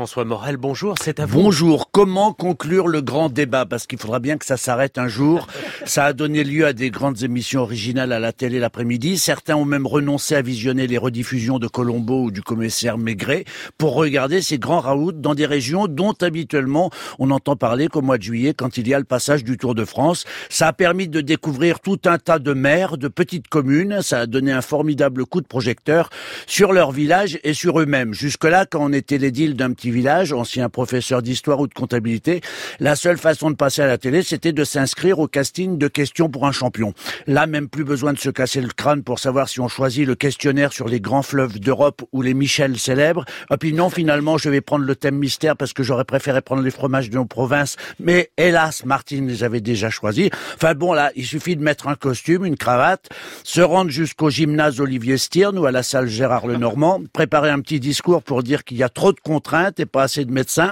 François Morel, bonjour, c'est à vous. Bonjour, comment conclure le grand débat? Parce qu'il faudra bien que ça s'arrête un jour. Ça a donné lieu à des grandes émissions originales à la télé l'après-midi. Certains ont même renoncé à visionner les rediffusions de Colombo ou du commissaire Maigret pour regarder ces grands raouts dans des régions dont habituellement on entend parler qu'au mois de juillet quand il y a le passage du Tour de France. Ça a permis de découvrir tout un tas de maires, de petites communes. Ça a donné un formidable coup de projecteur sur leur village et sur eux-mêmes. Jusque-là, quand on était l'édile d'un petit village, ancien professeur d'histoire ou de comptabilité, la seule façon de passer à la télé, c'était de s'inscrire au casting de questions pour un champion. Là, même plus besoin de se casser le crâne pour savoir si on choisit le questionnaire sur les grands fleuves d'Europe ou les Michel célèbres. Et puis non, finalement, je vais prendre le thème mystère parce que j'aurais préféré prendre les fromages de nos provinces. Mais hélas, Martine les avait déjà choisis. Enfin bon, là, il suffit de mettre un costume, une cravate, se rendre jusqu'au gymnase Olivier Stirn ou à la salle Gérard Lenormand, préparer un petit discours pour dire qu'il y a trop de contraintes et pas assez de médecins.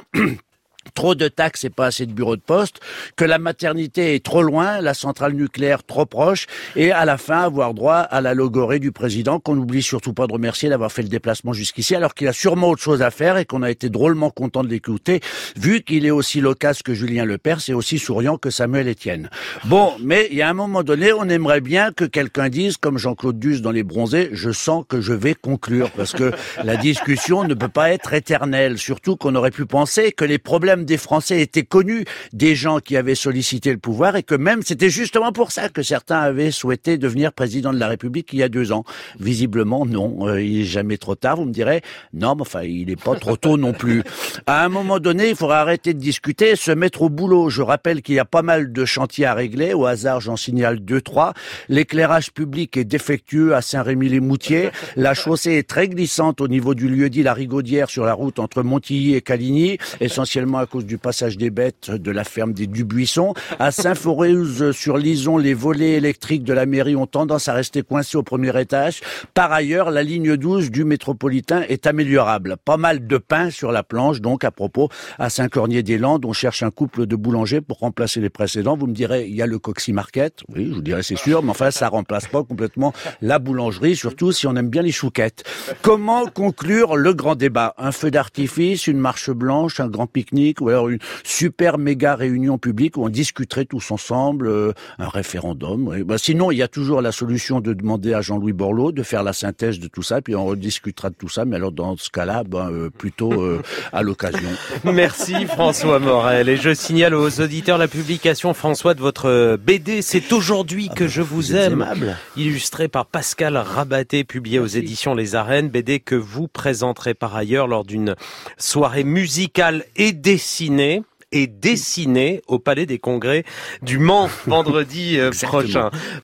Trop de taxes et pas assez de bureaux de poste, que la maternité est trop loin, la centrale nucléaire trop proche, et à la fin avoir droit à la logorée du président, qu'on n'oublie surtout pas de remercier d'avoir fait le déplacement jusqu'ici, alors qu'il a sûrement autre chose à faire et qu'on a été drôlement content de l'écouter, vu qu'il est aussi loquace que Julien Lepers et aussi souriant que Samuel Etienne. Bon, mais il y a un moment donné, on aimerait bien que quelqu'un dise, comme Jean-Claude Duss dans Les Bronzés, je sens que je vais conclure, parce que la discussion ne peut pas être éternelle, surtout qu'on aurait pu penser que les problèmes des Français étaient connus des gens qui avaient sollicité le pouvoir et que même c'était justement pour ça que certains avaient souhaité devenir président de la République il y a 2 ans. Visiblement, non. Il est jamais trop tard, vous me direz. Non, mais enfin, il est pas trop tôt non plus. À un moment donné, il faudra arrêter de discuter et se mettre au boulot. Je rappelle qu'il y a pas mal de chantiers à régler. Au hasard, j'en signale 2-3. L'éclairage public est défectueux à Saint-Rémy-les-Moutiers. La chaussée est très glissante au niveau du lieu-dit La Rigaudière sur la route entre Montilly et Caligny, essentiellement à cause du passage des bêtes de la ferme des Dubuisson. À Saint-Forez-sur-Lison, les volets électriques de la mairie ont tendance à rester coincés au premier étage. Par ailleurs, la ligne 12 du métropolitain est améliorable. Pas mal de pain sur la planche, donc à propos, à Saint-Cornier-des-Landes, on cherche un couple de boulangers pour remplacer les précédents. Vous me direz, il y a le Coxy Market. Oui, je vous dirais, c'est sûr, mais enfin, ça remplace pas complètement la boulangerie, surtout si on aime bien les chouquettes. Comment conclure le grand débat? Un feu d'artifice, une marche blanche, un grand pique-nique, ou alors une super méga réunion publique où on discuterait tous ensemble, un référendum. Oui. Sinon, il y a toujours la solution de demander à Jean-Louis Borloo de faire la synthèse de tout ça, puis on rediscutera de tout ça, mais alors dans ce cas-là, plutôt à l'occasion. Merci François Morel. Et je signale aux auditeurs la publication, François, de votre BD « C'est aujourd'hui que je vous aime », illustré par Pascal Rabaté, publié aux éditions Les Arènes, BD que vous présenterez par ailleurs lors d'une soirée musicale et dessinée au Palais des Congrès du Mans vendredi prochain.